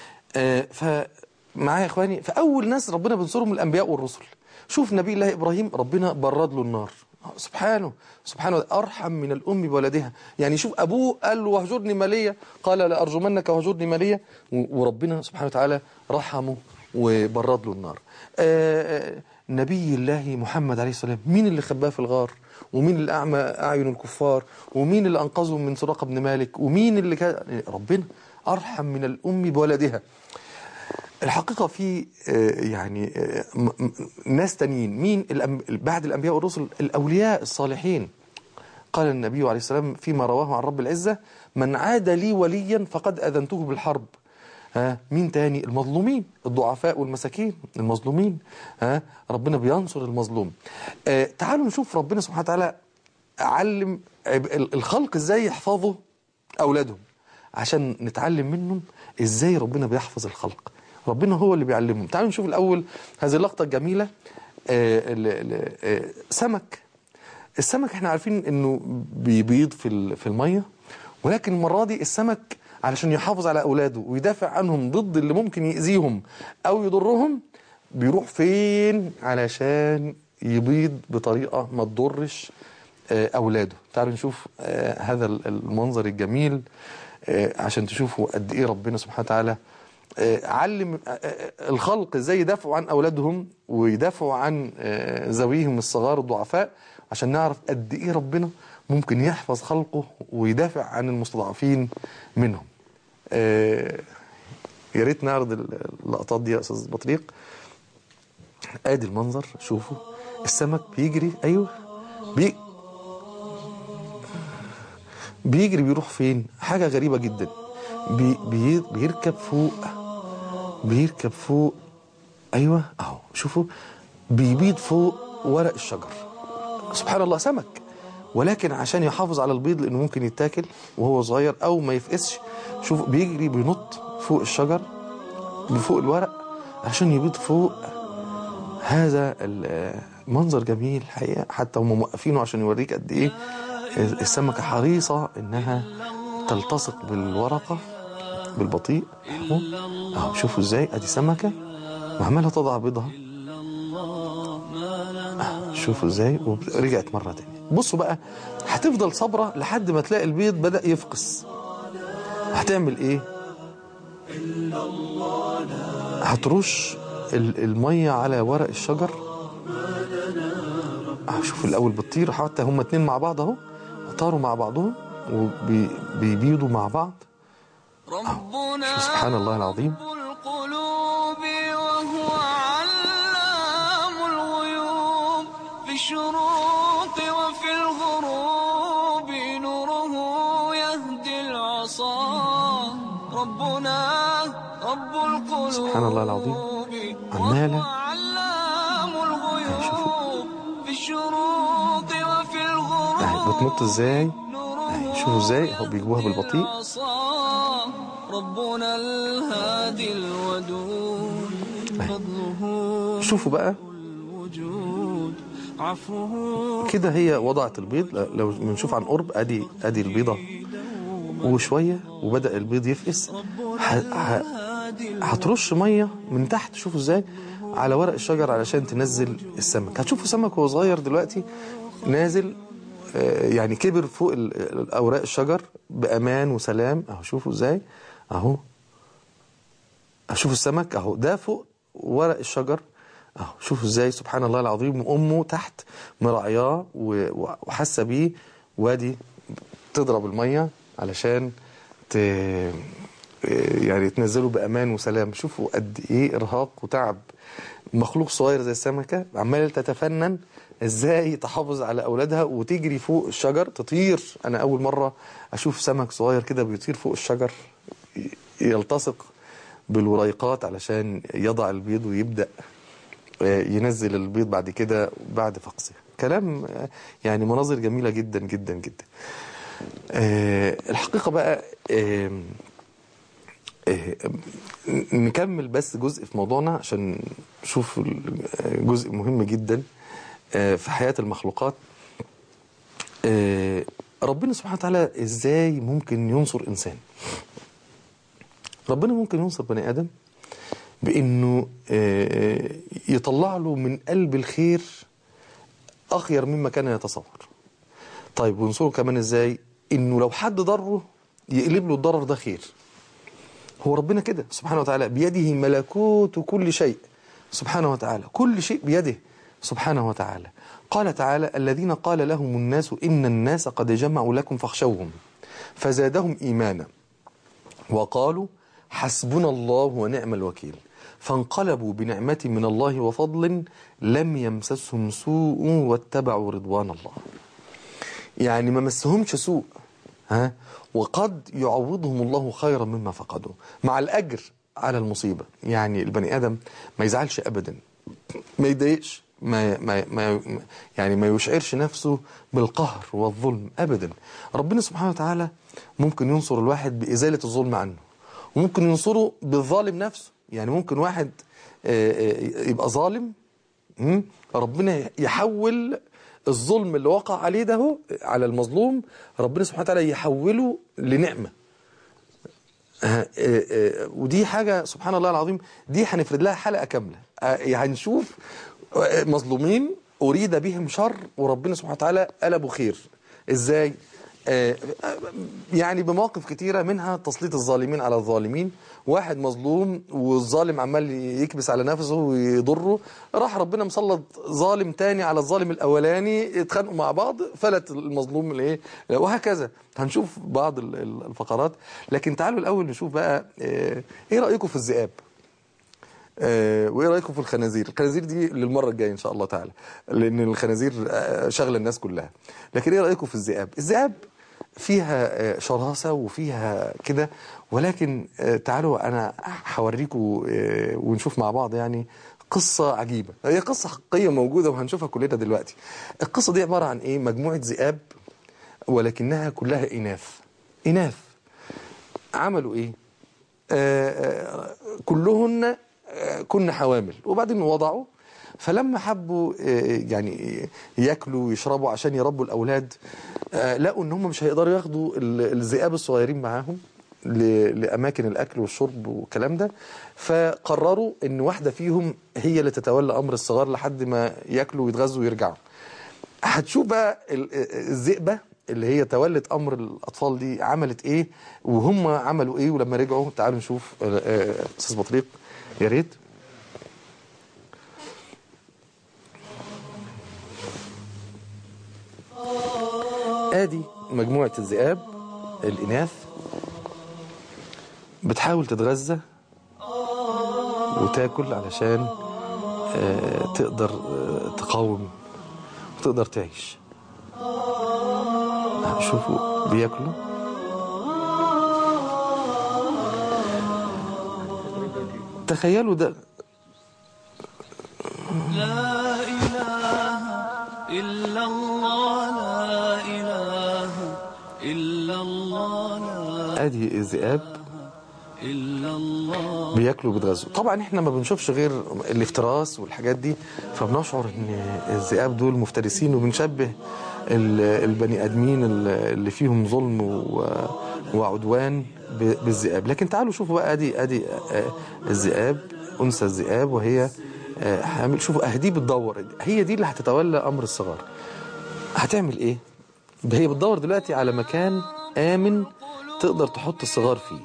فمعايا يا اخواني، فاول ناس ربنا بينصرهم الانبياء والرسل. شوف نبي الله ابراهيم ربنا برد له النار، سبحانه أرحم من الأم بولدها. يعني شوف أبوه قال له وهجرني مالية، قال لأرجمنك وهجرني مالية، وربنا سبحانه وتعالى رحمه وبرد له النار. نبي الله محمد عليه السلام مين اللي خباه في الغار؟ ومين اللي أعمى أعين الكفار؟ ومين اللي أنقذهم من سراقة بن مالك؟ ومين اللي كان؟ ربنا أرحم من الأم بولدها. الحقيقة في يعني ناس تانيين. مين بعد الأنبياء والرسل؟ الأولياء الصالحين. قال النبي عليه السلام فيما رواه عن رب العزة: من عاد لي وليا فقد أذنته بالحرب. مين تاني؟ المظلومين، الضعفاء والمساكين، المظلومين. ربنا بينصر المظلوم. تعالوا نشوف ربنا سبحانه وتعالى علم الخلق ازاي يحفظوا أولادهم عشان نتعلم منهم ازاي ربنا بيحفظ الخلق. ربنا هو اللي بيعلمهم. تعالوا نشوف الأول هذه اللقطة الجميلة. سمك. السمك احنا عارفين انه بيبيض في المية، ولكن المرة دي السمك علشان يحافظ على أولاده ويدافع عنهم ضد اللي ممكن يأذيهم أو يضرهم بيروح فين علشان يبيض بطريقة ما تضرش أولاده. تعالوا نشوف هذا المنظر الجميل عشان تشوفوا قد إيه ربنا سبحانه وتعالى علم الخلق ازاي يدافعوا عن أولادهم ويدافعوا عن ذويهم الصغار الضعفاء، عشان نعرف قد إيه ربنا ممكن يحفظ خلقه ويدافع عن المستضعفين منهم. يا ريت نعرض اللقطات دي يا أستاذ بطريق. ادي المنظر، شوفوا السمك بيجري. ايوه بيجري بيروح فين؟ حاجة غريبة جدا. بيركب فوق. ايوه اهو شوفوا بيبيض فوق ورق الشجر. سبحان الله، سمك، ولكن عشان يحافظ على البيض لانه ممكن يتاكل وهو صغير او ما يفقسش، شوفوا بيجري بينط فوق الشجر فوق الورق عشان يبيض فوق. هذا المنظر جميل حقيقة، حتى هم موقفينه عشان يوريك قد ايه السمكة حريصة انها تلتصق بالورقة بالبطيء. اهو شوفوا ازاي، ادي سمكة وعمالها تضع بيضها. شوفوا ازاي ورجعت مرة تانية. بصوا بقى، هتفضل صبرة لحد ما تلاقي البيض بدأ يفقس. هتعمل ايه؟ هترش المية على ورق الشجر. شوفوا الأول بتطير، حتى هم اتنين مع بعض اهو، طاروا مع بعضهم وبيبيضوا مع بعض. شوف سبحان الله العظيم. وهو علام الغيوب في الشروق وفي الغروب نوره يهدي العصا ربنا رب القلوب. سبحان الله العظيم، عمالة علام الغيوب في الشروق وفي الغروب بتنط ازاي. شوفوا ازاي اهو بيجيبوها بالبطيء. ربنا الهادي الودود فضله شوفوا بقى كده هي وضعت البيض. لو بنشوف عن قرب، ادي البيضة وشوية وبدأ البيض يفقس. هترش مية من تحت، شوفوا ازاي، على ورق الشجر علشان تنزل السمك. هتشوفوا سمك وهو صغير دلوقتي نازل، يعني كبر فوق اوراق الشجر بامان وسلام. اهو شوفوا ازاي، اهو شوفوا السمك اهو ده فوق ورق الشجر. اهو شوفوا ازاي، سبحان الله العظيم، امه تحت مراعياه وحاسه بيه، وادي تضرب الميه علشان يعني تنزله بامان وسلام. شوفوا قد ايه ارهاق وتعب مخلوق صغير زي السمكه عماله تتفنن ازاي تحافظ على اولادها وتجري فوق الشجر تطير. انا اول مره اشوف سمك صغير كده بيطير فوق الشجر يلتصق بالوريقات علشان يضع البيض ويبدا ينزل البيض بعد كده بعد فقسه. كلام يعني مناظر جميله جدا جدا جدا. الحقيقه بقى نكمل بس جزء في موضوعنا عشان نشوف جزء مهم جدا في حياة المخلوقات. ربنا سبحانه وتعالى ازاي ممكن ينصر انسان. ربنا ممكن ينصر بني ادم بانه يطلع له من قلب الخير اخير مما كان يتصور. طيب وينصره كمان ازاي؟ انه لو حد ضره يقلب له الضرر ده خير. هو ربنا كده سبحانه وتعالى بيده ملكوت كل شيء سبحانه وتعالى، كل شيء بيده سبحانه وتعالى. قال تعالى: الذين قال لهم الناس إن الناس قد جمعوا لكم فاخشوهم فزادهم إيمانا وقالوا حسبنا الله ونعم الوكيل فانقلبوا بنعمة من الله وفضل لم يمسسهم سوء واتبعوا رضوان الله. يعني ما مسهمش سوء، وقد يعوضهم الله خيرا مما فقدوا، مع الأجر على المصيبة. يعني البني آدم ما يزعلش أبدا، ما يضايقش، يعني ما يشعرش نفسه بالقهر والظلم أبدا. ربنا سبحانه وتعالى ممكن ينصر الواحد بإزالة الظلم عنه، وممكن ينصره بالظالم نفسه. يعني ممكن واحد يبقى ظالم، ربنا يحول الظلم اللي وقع عليه ده على المظلوم ربنا سبحانه وتعالى يحوله لنعمة. ودي حاجة سبحان الله العظيم، دي هنفرد لها حلقة كاملة. هنشوف مظلومين أريد بهم شر وربنا سبحانه وتعالى قلبوا خير إزاي؟ يعني بمواقف كتيرة، منها تسليط الظالمين على الظالمين. واحد مظلوم والظالم عمال يكبس على نفسه ويضره، راح ربنا مسلط ظالم تاني على الظالم الأولاني، اتخانقوا مع بعض، فلت المظلوم الايه، وهكذا. هنشوف بعض الفقرات، لكن تعالوا الأول نشوف بقى ايه رأيكم في الذئاب؟ وايه رايكم في الخنازير؟ الخنازير دي للمره الجايه ان شاء الله تعالى، لان الخنازير شغله الناس كلها. لكن ايه رايكم في الذئاب؟ الذئاب فيها شراسه وفيها كده، ولكن تعالوا انا هوريكم ونشوف مع بعض يعني قصه عجيبه. هي قصه حقيقيه موجوده وهنشوفها كلنا دلوقتي. القصه دي عباره عن ايه؟ مجموعه ذئاب ولكنها كلها اناث. عملوا ايه؟ كلهن كنا حوامل، وبعدين وضعوا. فلما حبوا يعني ياكلوا ويشربوا عشان يربوا الأولاد، لقوا ان هم مش هيقدروا ياخدوا الذئاب الصغيرين معاهم لأماكن الأكل والشرب والكلام ده. فقرروا ان واحدة فيهم هي اللي تتولى أمر الصغار لحد ما ياكلوا ويتغذوا ويرجعوا. هتشوف بقى الذئبة اللي هي تولت أمر الأطفال دي عملت ايه، وهم عملوا ايه ولما رجعوا. تعالوا نشوف أستاذ بطريق يا ريت. ادي مجموعة الذئاب الإناث بتحاول تتغذى وتاكل علشان تقدر تقاوم وتقدر تعيش. شوفوا بياكلوا. تخيلوا ده. لا إله إلا الله، لا إله إلا الله، ادي الذئاب إلا الله بياكلوا وبيتغذوا. طبعا احنا ما بنشوفش غير الافتراس والحاجات دي، فبنشعر ان الذئاب دول مفترسين، وبنشبه البني ادمين اللي فيهم ظلم وعدوان بالذئاب. لكن تعالوا شوفوا بقى، ادي الذئاب، انثى الذئاب وهي حامل. شوفوا اهدي بتدور، هي دي اللي هتتولى امر الصغار. هتعمل ايه؟ هي بتدور دلوقتي على مكان امن تقدر تحط الصغار فيه.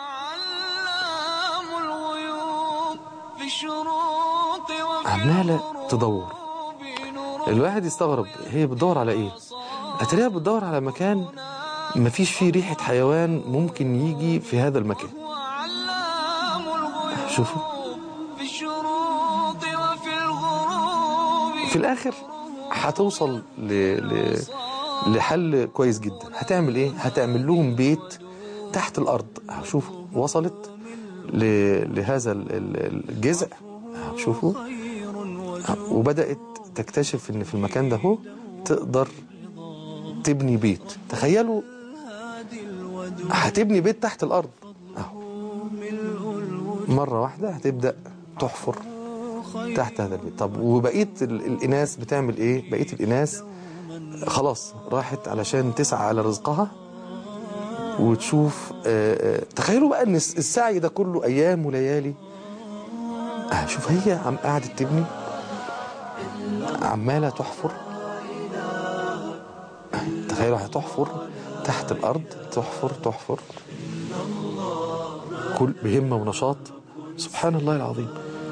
عمالة تدور. الواحد يستغرب هي بتدور على ايه؟ هتلاقيها بتدور على مكان مفيش فيه ريحة حيوان ممكن يجي في هذا المكان. شوفوا في الاخر هتوصل لحل كويس جدا. هتعمل ايه؟ هتعمل لهم بيت تحت الارض. شوفوا وصلت لهذا الجذع. شوفوا، وبدأت تكتشف ان في المكان ده هو تقدر تبني بيت. تخيلوا هتبني بيت تحت الارض. مرة واحدة هتبدأ تحفر تحت هذا البيت. طب وبقية الإناث بتعمل ايه؟ بقية الإناث خلاص راحت علشان تسعى على رزقها وتشوف. تخيلوا بقى ان السعي ده كله ايام وليالي. شوف هي قاعدة تبني، عمالة تحفر. تخيلوا هتحفر تحت الأرض، تحفر كل بهمة ونشاط. سبحان الله العظيم.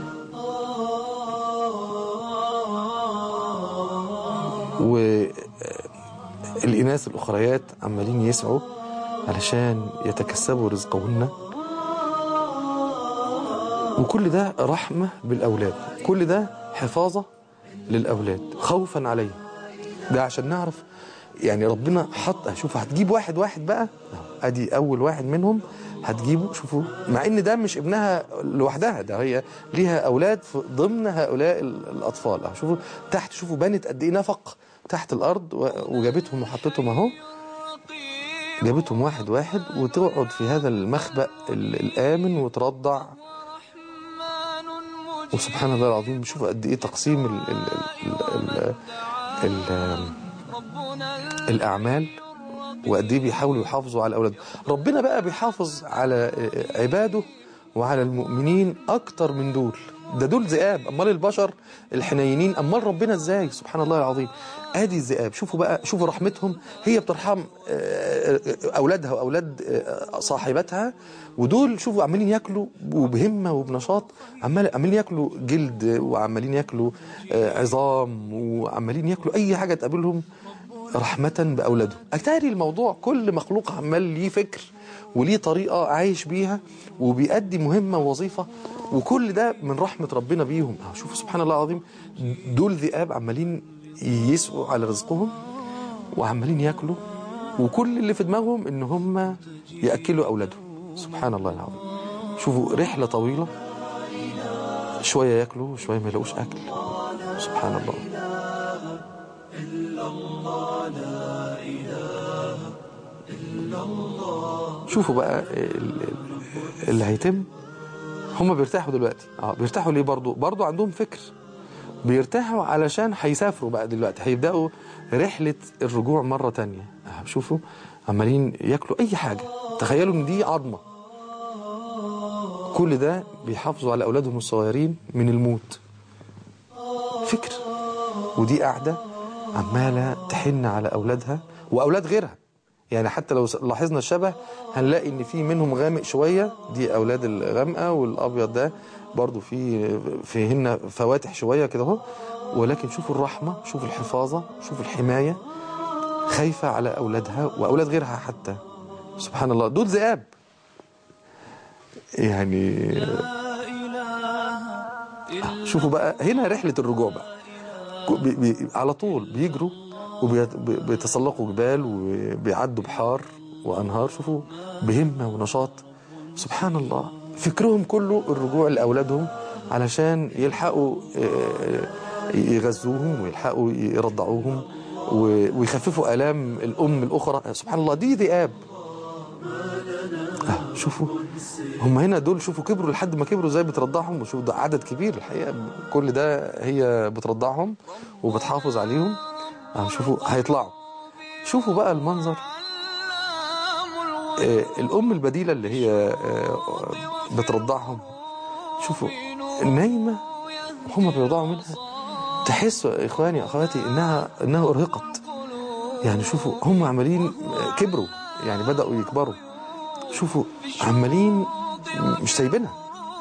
والإناث الأخريات عمالين يسعوا علشان يتكسبوا رزقهن. وكل ده رحمة بالأولاد، كل ده حفاظة للأولاد خوفا عليهم. ده عشان نعرف يعني ربنا حط. شوف هتجيب واحد بقى، ادي اول واحد منهم هتجيبه. شوفوا مع ان ده مش ابنها لوحدها، ده هي ليها اولاد ضمن هؤلاء الاطفال. شوفوا تحت، شوفوا بنت قد ايه نفق تحت الارض وجابتهم وحطتهم اهو. جابتهم واحد وتقعد في هذا المخبأ الآمن وترضع. وسبحان الله العظيم. شوفوا قد ايه تقسيم الأعمال وقد ايه بيحاولوا يحافظوا على أولادهم. ربنا بقى بيحافظ على عباده وعلى المؤمنين أكتر من دول. دول ذئاب، أمال البشر الحنينين، أمال ربنا إزاي؟ سبحان الله العظيم. آدي الذئاب، شوفوا بقى، شوفوا رحمتهم، هي بترحم أولادها وأولاد صاحبتها، ودول شوفوا عمالين ياكلوا وبهمة وبنشاط، عمالين ياكلوا جلد وعمالين ياكلوا عظام وعمالين ياكلوا أي حاجة تقابلهم رحمة بأولادهم. أتاري الموضوع كل مخلوق عمال ليه فكر وليه طريقة عايش بيها وبيأدي مهمة ووظيفة، وكل ده من رحمة ربنا بيهم. شوفوا سبحان الله العظيم، دول ذئاب عمالين يسعوا على رزقهم وعمالين ياكلوا، وكل اللي في دماغهم ان هم يأكلوا أولادهم. سبحان الله العظيم. شوفوا رحلة طويلة، شوية ياكلوا وشوية ما يلاقوش أكل. سبحان الله. شوفوا بقى اللي هيتم. هم بيرتاحوا دلوقتي، بيرتاحوا ليه؟ برضو عندهم فكر، بيرتاحوا علشان هيسافروا بقى دلوقتي، هيبدأوا رحلة الرجوع مرة تانية. شوفوا عمالين ياكلوا أي حاجة، تخيلوا ان دي عظمة. كل ده بيحافظوا على أولادهم الصغيرين من الموت. فكر. ودي قاعدة عمالة تحن على أولادها وأولاد غيرها. يعني حتى لو لاحظنا الشبه هنلاقي ان في منهم غامق شوية، دي أولاد الغامقة، والأبيض ده برضو فيهن فواتح شوية كده اهو. ولكن شوفوا الرحمة، شوفوا الحفاظة، شوفوا الحماية، خايفة على أولادها وأولاد غيرها حتى. سبحان الله. دول ذئاب يعني. شوفوا بقى هنا رحلة الرجوع بقى، على طول بيجروا وبيتسلقوا جبال وبيعدوا بحار وأنهار. شوفوا بهمة ونشاط. سبحان الله. فكرهم كله الرجوع لأولادهم علشان يلحقوا يغذوهم ويلحقوا يرضعوهم ويخففوا آلام الأم الأخرى. سبحان الله. دي ذئاب. شوفوا هم هنا دول، شوفوا كبروا لحد ما كبروا ازاي بترضعهم. وشوفوا ده عدد كبير الحقيقة، كل ده هي بترضعهم وبتحافظ عليهم. شوفوا هيطلعوا. شوفوا بقى المنظر. الأم البديلة اللي هي بترضعهم، شوفوا النايمة هم بيرضعوا منها، تحسوا إخواني أخواتي إنها أرهقت. يعني شوفوا هم عمالين كبروا، يعني بدأوا يكبروا. شوفوا عمالين مش سايبينها.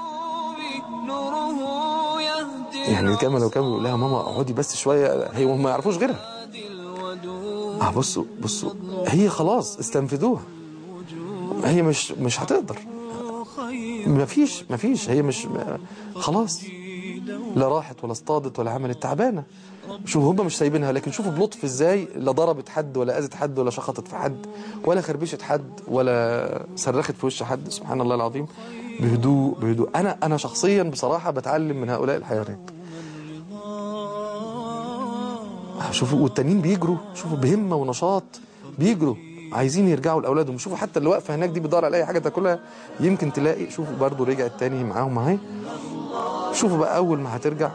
يعني كما لو كانوا بيقول لها ماما اقعدي بس شوية، هي وهم ما يعرفوش غيرها. بصوا هي خلاص استنفذوها، هي مش هتقدر. مفيش هي مش خلاص، لا راحت ولا اصطادت ولا عملت، تعبانة. شوفوا هم مش سايبينها، لكن شوفوا بلطف ازاي، لا ضربت حد ولا اذت حد ولا شخطت في حد ولا خربشت حد ولا صرخت في وش حد. سبحان الله العظيم. بهدوء. انا شخصيا بصراحة بتعلم من هؤلاء الحيوانات. شوفوا والتانيين بيجروا، شوفوا بهمة ونشاط بيجروا عايزين يرجعوا لاولادهم. شوفوا حتى اللي واقفه هناك دي بتدور على اي حاجه تاكلها يمكن تلاقي. شوفوا برضو رجعت تاني معاهم اهي. شوفوا بقى اول ما هترجع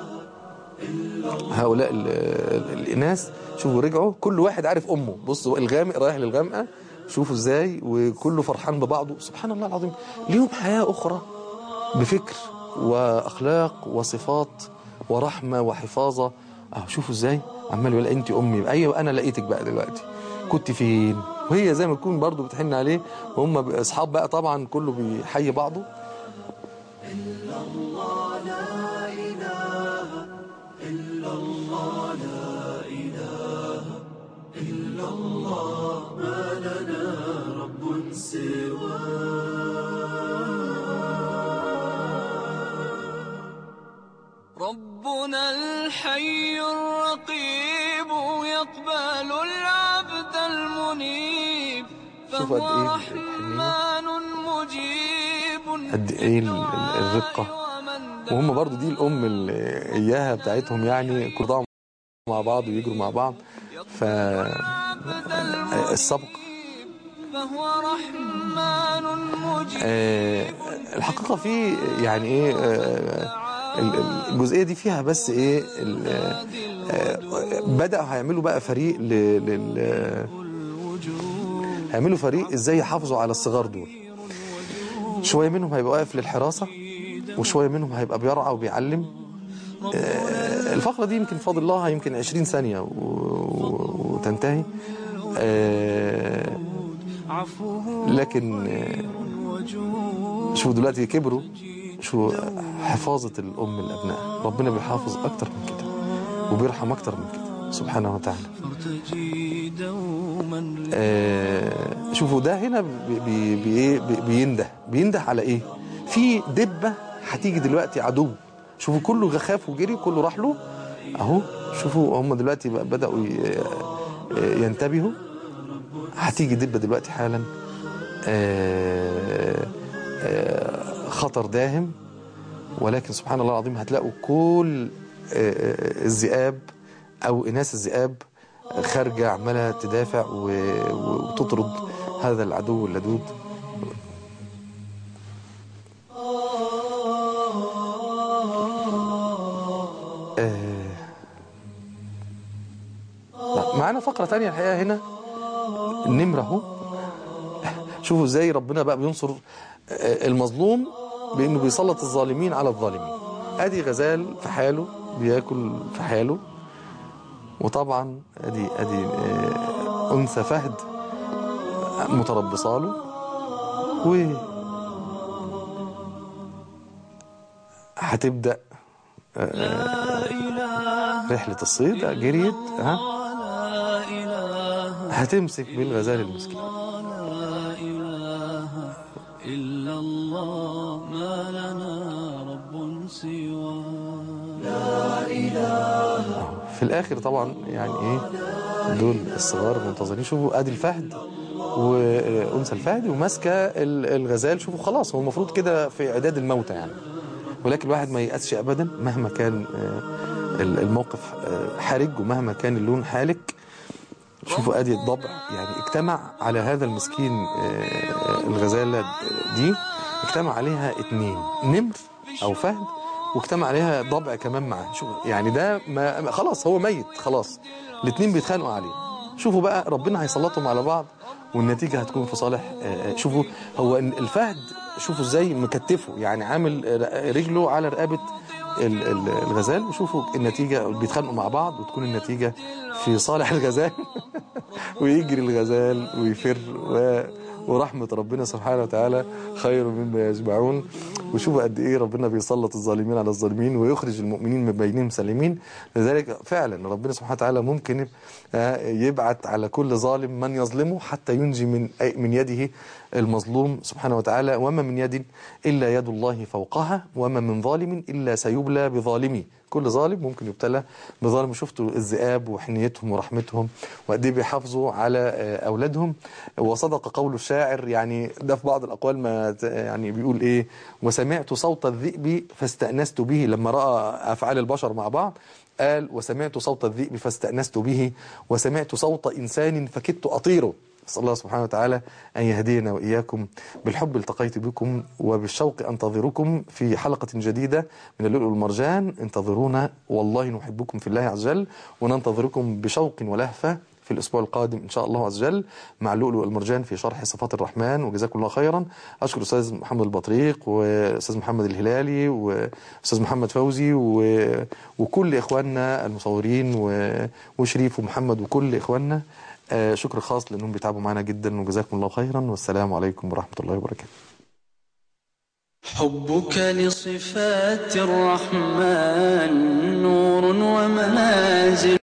هؤلاء الاناث، شوفوا رجعوا كل واحد عارف امه. بصوا الغامق رايح للغامقه، شوفوا ازاي، وكله فرحان ببعضه. سبحان الله العظيم. ليهم حياه اخرى بفكر واخلاق وصفات ورحمه وحفاظه. شوفوا ازاي عمال يقول انت امي. ايوه انا لقيتك بقى دلوقتي، كنت فين؟ وهي زي ما تكون برضو بتحن عليه، وهم اصحاب بقى طبعا، كله بيحيي بعضه. إلا الله لا إله إلا الله لا إله إلا الله ما لنا رب سواه. ربنا الحي الرقيب يقبل العبد المنيب، فهو رحمن مجيب. قد ايه الرقة. وهم برضو دي الام اللي اياها بتاعتهم، يعني كلهم مع بعض ويجروا مع بعض. فالسبق فهو رحمن مجيب. الحقيقة في يعني ايه الجزئية دي فيها بس ايه بدأوا هيعملوا بقى فريق هيعملوا فريق ازاي يحافظوا على الصغار دول. شوية منهم هيبقى واقف للحراسة، وشوية منهم هيبقى بيرعى وبيعلم. الفقرة دي يمكن فاضل لها يمكن 20 ثانية وتنتهي. لكن شو دلوقتي كبروا، شو حفاظة الأم الأبناء، ربنا بيحافظ أكتر من كده وبيرحم أكتر من كده سبحانه وتعالى. شوفوا ده هنا بينده على إيه؟ في دبة هتيجي دلوقتي عدو. شوفوا كله خاف وجري، كله راح له أهو. شوفوا هم دلوقتي بدأوا ينتبهوا. هتيجي دبة دلوقتي حالا، خطر داهم. ولكن سبحان الله العظيم هتلاقوا كل الذئاب أو إناث الذئاب خارجة عمالة تدافع وتطرد هذا العدو اللدود. معانا فقرة تانية الحقيقة هنا، النمرة اهو. شوفوا ازاي ربنا بقى بينصر المظلوم بانه بيسلط الظالمين على الظالمين. ادي غزال في حاله بياكل في حاله، وطبعا ادي انثى فهد متربصه له، و هتبدا رحله الصيد. جريت هتمسك بالغزال المسكين. إلا الله ما لنا رب سوى لا إله. في الآخر طبعا يعني إيه دول الصغار منتظرين. شوفوا أدي الفهد وأنثى الفهد وماسكة الغزال. شوفوا خلاص هو المفروض كده في إعداد الموتى يعني، ولكن الواحد ما ييأسش أبدا مهما كان الموقف حرج ومهما كان اللون حالك. شوفوا ادي الضبع يعني اجتمع على هذا المسكين. الغزالة دي اجتمع عليها 2 نمر او فهد، واجتمع عليها ضبع كمان معاه. شوفوا يعني ده ما خلاص هو ميت خلاص، ال2 بيتخانقوا عليه. شوفوا بقى ربنا هيسلطهم على بعض والنتيجة هتكون في صالح. شوفوا هو الفهد شوفوا ازاي مكتفه يعني عامل رجله على رقبة الغزال، وشوفوا النتيجة بيتخانقوا مع بعض وتكون النتيجة في صالح الغزال ويجري الغزال ويفر. ورحمة ربنا سبحانه وتعالى خير مما يجمعون. وشوفوا قد ايه ربنا بيسلط الظالمين على الظالمين ويخرج المؤمنين من بينهم سالمين. لذلك فعلا ربنا سبحانه وتعالى ممكن يبعت على كل ظالم من يظلمه حتى ينجي من يده المظلوم سبحانه وتعالى. وما من يد إلا يد الله فوقها، وما من ظالم إلا سيبلى بظالمه. كل ظالم ممكن يبتلى بظالم. شفتوا الذئاب وحنيتهم ورحمتهم وقد ايه بيحافظوا على أولادهم. وصدق قول الشاعر يعني ده في بعض الأقوال ما يعني بيقول ايه: وسمعت صوت الذئب فاستأنست به. لما رأى أفعال البشر مع بعض قال: وسمعت صوت الذئب فاستأنست به، وسمعت صوت إنسان فكدت أطيره. أسأل الله سبحانه وتعالى أن يهدينا وإياكم. بالحب التقيت بكم وبالشوق أنتظركم في حلقة جديدة من اللؤلؤ والمرجان. انتظرونا والله نحبكم في الله عز وجل، وننتظركم بشوق ولهفة في الأسبوع القادم إن شاء الله عز وجل مع اللؤلؤ والمرجان في شرح صفات الرحمن. وجزاكم الله خيرا. أشكر أستاذ محمد البطريق وأستاذ محمد الهلالي وأستاذ محمد فوزي وكل إخواننا المصورين وشريف ومحمد وكل إخواننا. شكر خاص لأنهم بيتعبوا معنا جدا، وجزاكم الله خيرا، والسلام عليكم ورحمة الله وبركاته. حبك لصفات الرحمن نور ومنازل